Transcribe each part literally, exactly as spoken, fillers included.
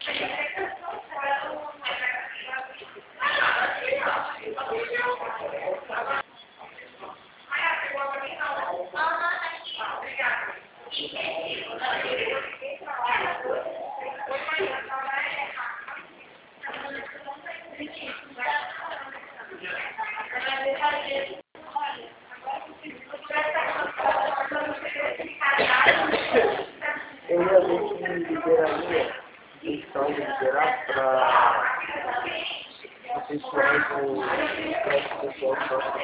Eu ia ver que liberaria, questão de liberar para o pessoal do pessoal do nosso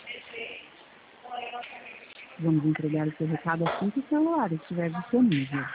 Vamos entregar o seu recado assim que o celular estiver disponível.